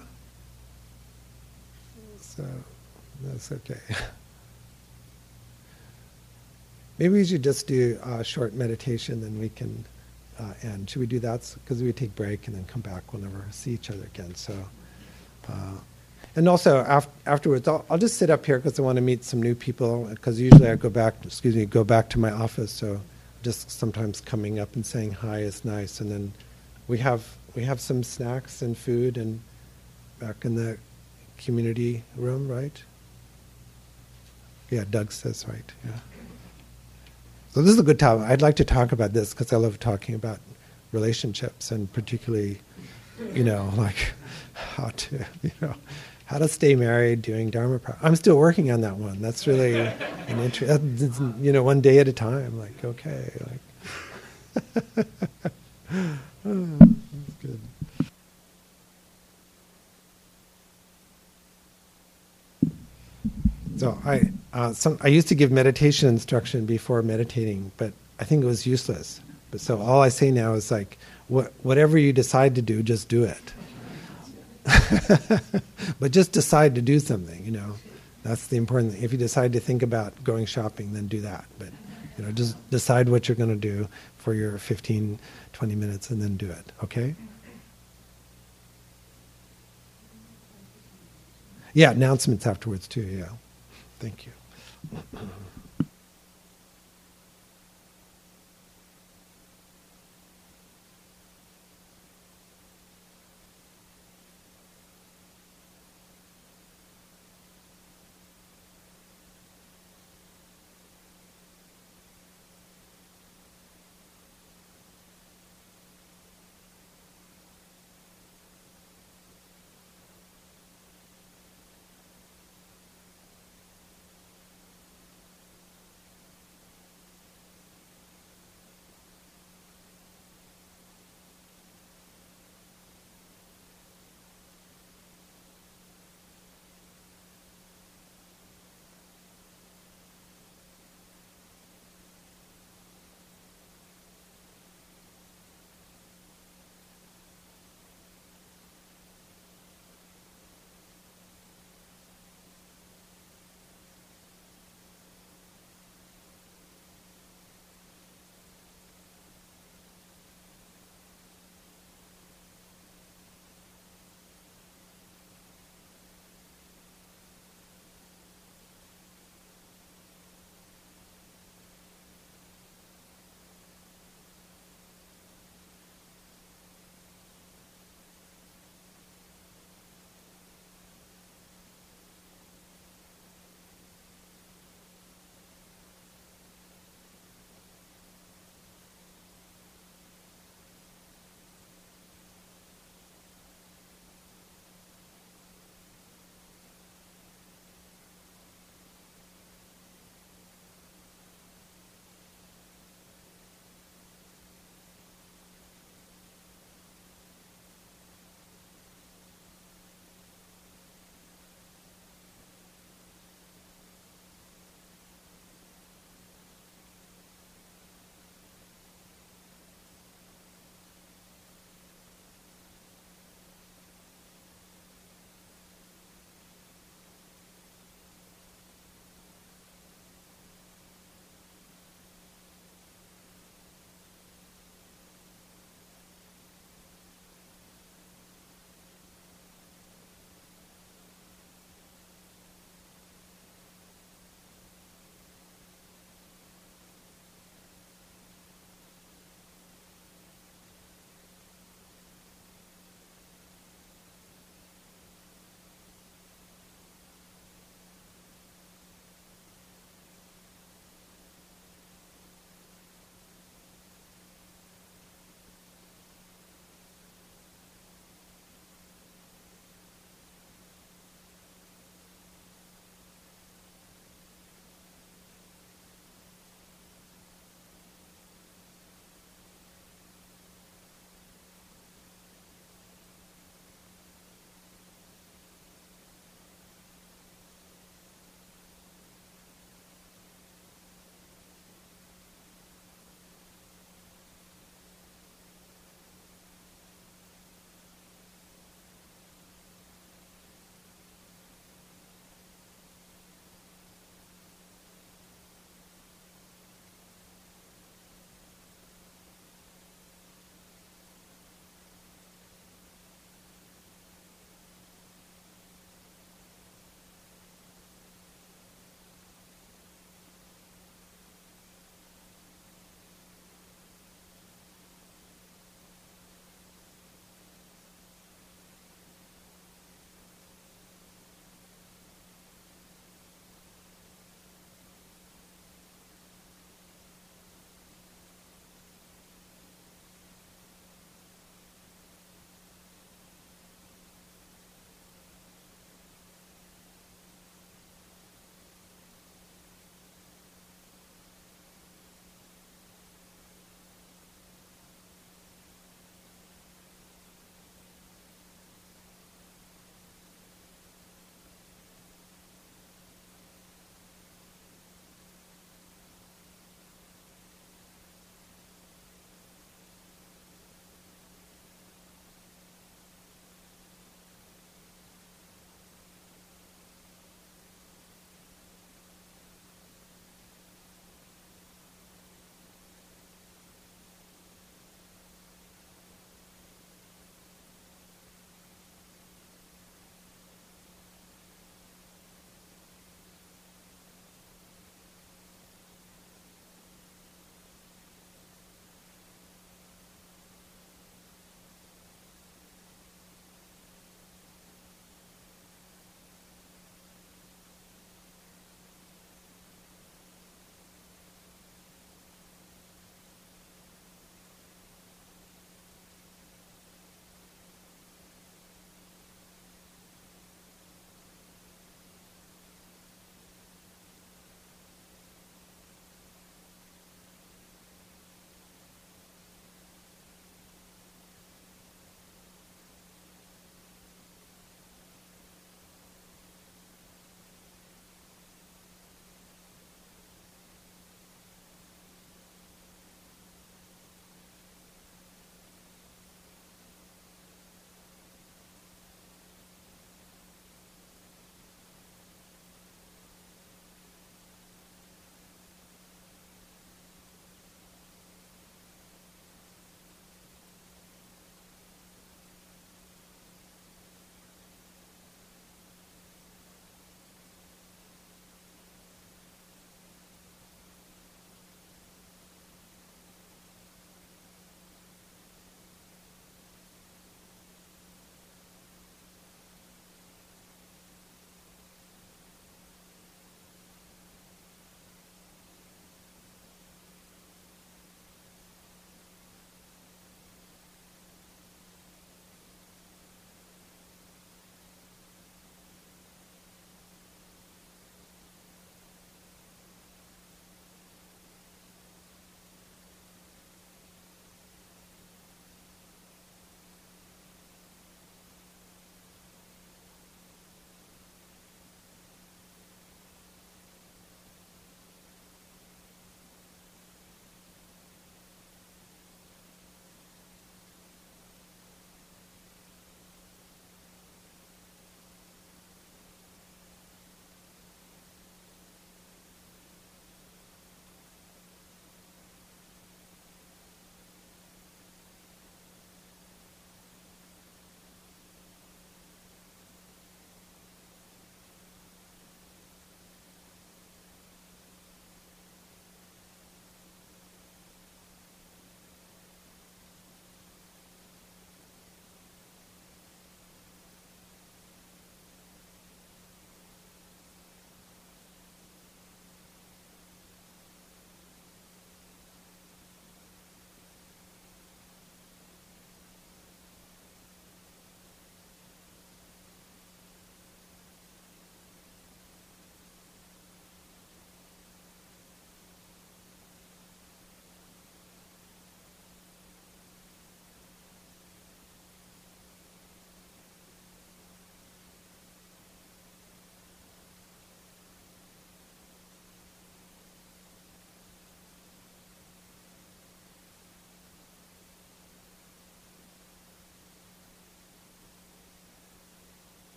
So that's okay. Maybe we should just do a short meditation, then we can end. Should we do that? Because we take a break and then come back whenever we see each other again. So, and also afterwards, I'll just sit up here because I want to meet some new people. Because usually I go back to my office. So just sometimes coming up and saying hi is nice. And then we have some snacks and food and back in the community room, right? Yeah, Doug says right. Yeah. So this is a good topic. I'd like to talk about this because I love talking about relationships and particularly, like how to stay married doing Dharma practice. I'm still working on that one. That's really an interest. One day at a time. Like, okay, like, that's good. So I used to give meditation instruction before meditating, but I think it was useless. But so all I say now is like, whatever you decide to do, just do it. But just decide to do something, That's the important thing. If you decide to think about going shopping, then do that. But, just decide what you're going to do for your 15, 20 minutes and then do it, okay? Yeah, announcements afterwards too, yeah. Thank you.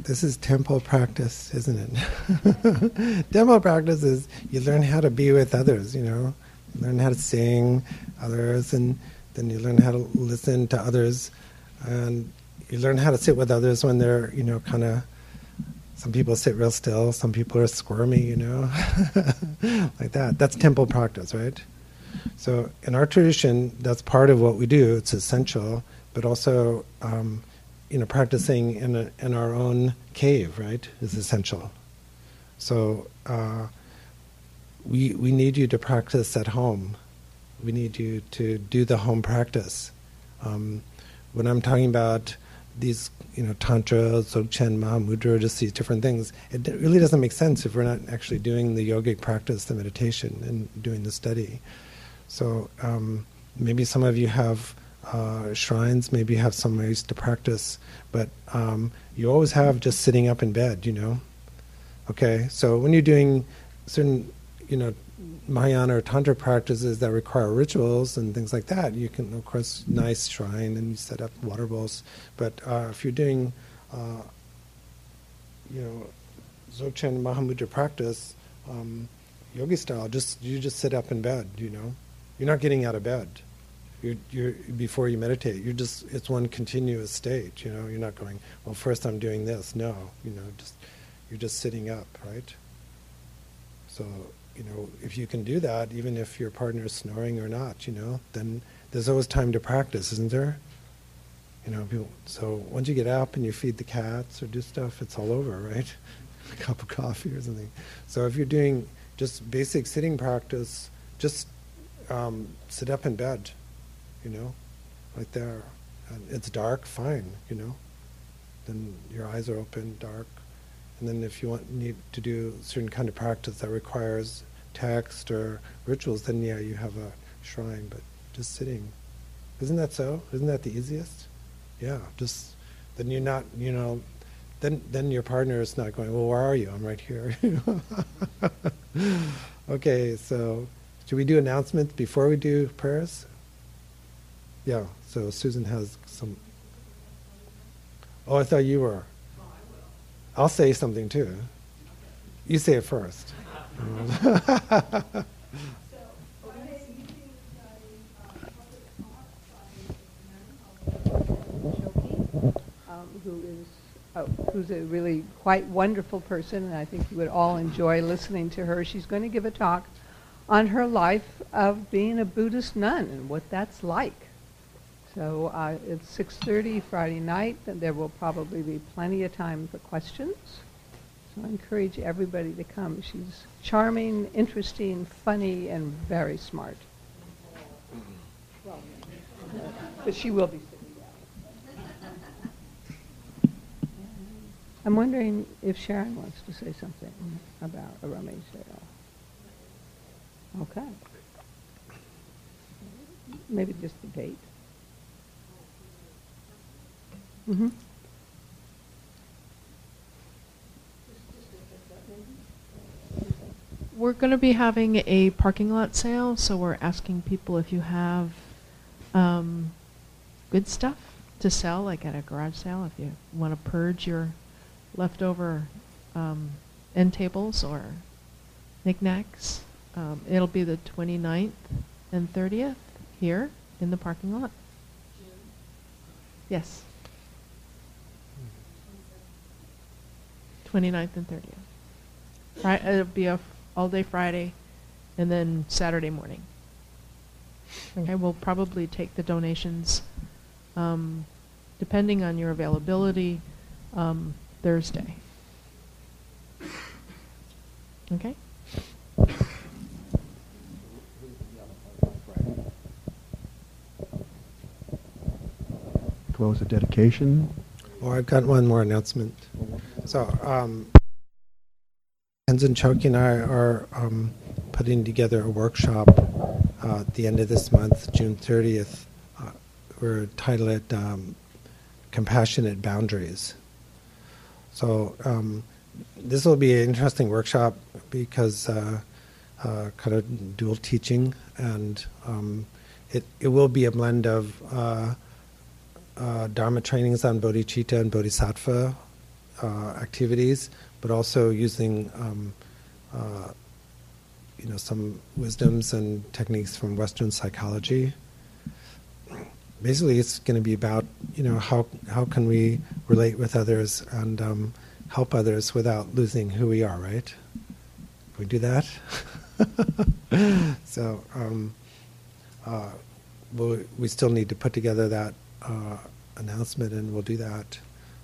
This is temple practice, isn't it? Temple practice is you learn how to be with others, you learn how to sing others, and then you learn how to listen to others, and you learn how to sit with others when they're, kind of, some people sit real still, some people are squirmy, like that. That's temple practice, right? So in our tradition, that's part of what we do. It's essential, but also, practicing in our own cave, right, is essential. So we need you to practice at home. We need you to do the home practice. When I'm talking about these, Tantra, Dzogchen, Mahamudra, just these different things, it really doesn't make sense if we're not actually doing the yogic practice, the meditation, and doing the study. So maybe some of you have shrines, maybe you have some ways to practice, but you always have just sitting up in bed, Okay, so when you're doing certain, Mahayana or Tantra practices that require rituals and things like that, you can, of course, nice shrine and you set up water bowls. But if you're doing, Dzogchen Mahamudra practice, yogi style, you just sit up in bed. You're not getting out of bed. You're before you meditate. It's one continuous state. You're not going, well, first I'm doing this. No, you're just sitting up, right? So, if you can do that, even if your partner is snoring or not, then there's always time to practice, isn't there? So once you get up and you feed the cats or do stuff, it's all over, right? A cup of coffee or something. So if you're doing just basic sitting practice, just sit up in bed, right there. And it's dark, fine, Then your eyes are open, dark. And then if you need to do a certain kind of practice that requires text or rituals, then yeah, you have a shrine, but just sitting. Isn't that so? Isn't that the easiest? Yeah, just, then you're not, then your partner is not going, well, where are you? I'm right here. Okay, so should we do announcements before we do prayers? Yeah, so Susan has some. Oh, I thought you were. I'll say something too. You say it first. Who's a really quite wonderful person, and I think you would all enjoy listening to her. She's going to give a talk on her life of being a Buddhist nun and what that's like. So it's 6:30 Friday night, and there will probably be plenty of time for questions. So I encourage everybody to come. She's charming, interesting, funny, and very smart. Well, but she will be sitting down. I'm wondering if Sharon wants to say something about Arame Sale. Okay. Maybe just the date. Mm-hmm. We're going to be having a parking lot sale, so we're asking people if you have good stuff to sell, like at a garage sale, if you want to purge your leftover end tables or knickknacks. It'll be the 29th and 30th here in the parking lot. Yes. 29th and 30th. It'll be a all-day Friday, and then Saturday morning. Okay, we'll probably take the donations, depending on your availability, Thursday. Okay? Close the dedication. Oh, I've got one more announcement. So, Tenzin Choki and I are putting together a workshop at the end of this month, June 30th. We're titled it Compassionate Boundaries. So this will be an interesting workshop because kind of dual teaching, and it will be a blend of Dharma trainings on bodhicitta and bodhisattva, activities, but also using some wisdoms and techniques from Western psychology. Basically, it's going to be about how can we relate with others and help others without losing who we are, right? Can we do that? So we still need to put together that announcement, and we'll do that.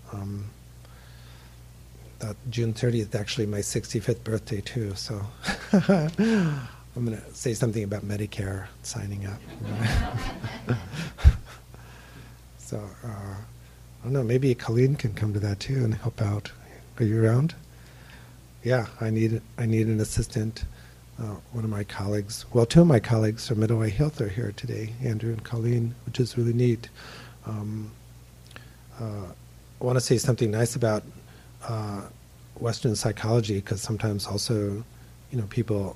That June 30th, actually my 65th birthday too, so I'm going to say something about Medicare signing up. So I don't know, maybe Colleen can come to that too and help out. Are you around? Yeah, I need an assistant. One of my colleagues, well, two of my colleagues from Middle Way Health are here today, Andrew and Colleen, which is really neat. I want to say something nice about Western psychology, because sometimes also, people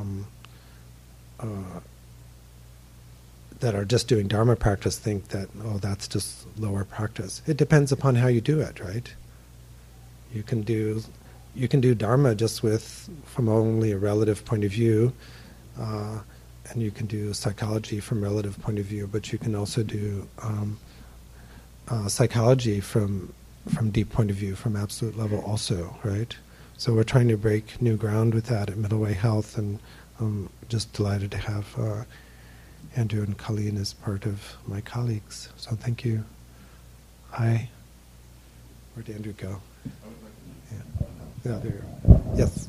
that are just doing Dharma practice think that, that's just lower practice. It depends upon how you do it, right? You can do Dharma just from only a relative point of view, and you can do psychology from relative point of view, but you can also do psychology from deep point of view, from absolute level also, right? So we're trying to break new ground with that at Middle Way Health, and I'm just delighted to have Andrew and Colleen as part of my colleagues. So thank you. Hi. Where'd Andrew go? Yeah, there you go. Yes.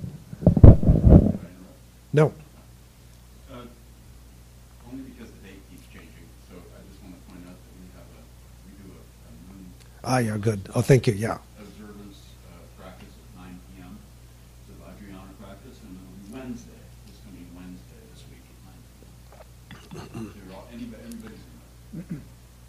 No. Only because the date keeps changing. So I just want to point out that we do a moon. Yeah, good. Oh, thank you. Yeah. Observance practice at 9 p.m. So the Adriana practice, and it'll be Wednesday. It's going to be Wednesday this week at 9 p.m. So everybody's going to.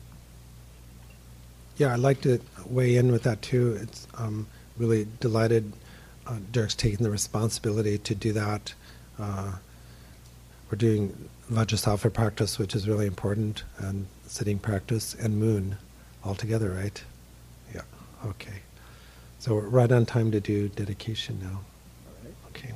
Yeah, I'd like to weigh in with that too. It's really delighted Dirk's taking the responsibility to do that. We're doing Vajrasattva practice, which is really important, and sitting practice, and moon all together, right? Yeah, okay. So we're right on time to do dedication now. Okay.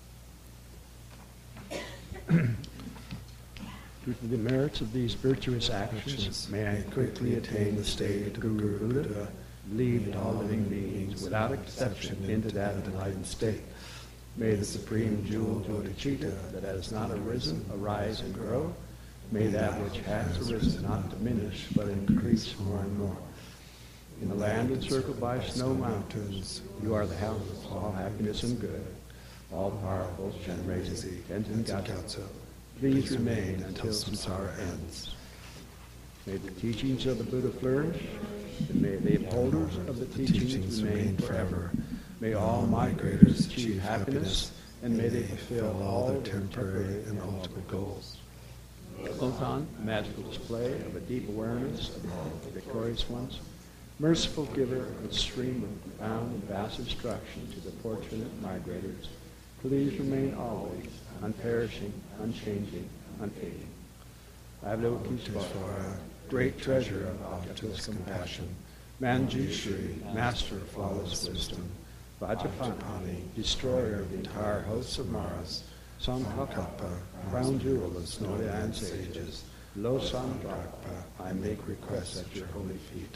Due to the merits of these virtuous actions, may I quickly attain the state of Guru Buddha, lead all living beings without exception into that enlightened state. May the supreme jewel bodhicitta that has not arisen arise and grow. May that which has arisen not diminish but increase more and more. In the land encircled by snow mountains, you are the house of all happiness and good, all powerful, Shenrezi, Tenzin Gyatso. Please remain until samsara ends. May the teachings of the Buddha flourish, and may the upholders of the teachings remain forever. May all migrators achieve happiness, and may they fulfill all their temporary and ultimate goals. Othon, magical display of a deep awareness of the victorious ones, merciful giver of a stream of profound and vast instruction to the fortunate migrators, please remain always unperishing, unchanging, unfading. Avalokiteshvara, great treasure of objectless compassion, Manjushri, master of flawless wisdom, Vajrapani, destroyer of the entire hosts of Maras, Samkappa, crown jewel of Snoya sages, Losamdrakpa, I make requests at your holy feet.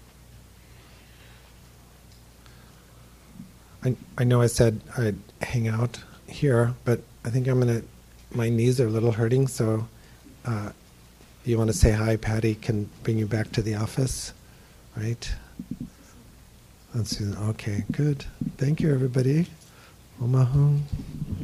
I know I said I'd hang out here, but I think my knees are a little hurting, so if you want to say hi, Patty can bring you back to the office, right? Okay, good. Thank you, everybody. Omahum.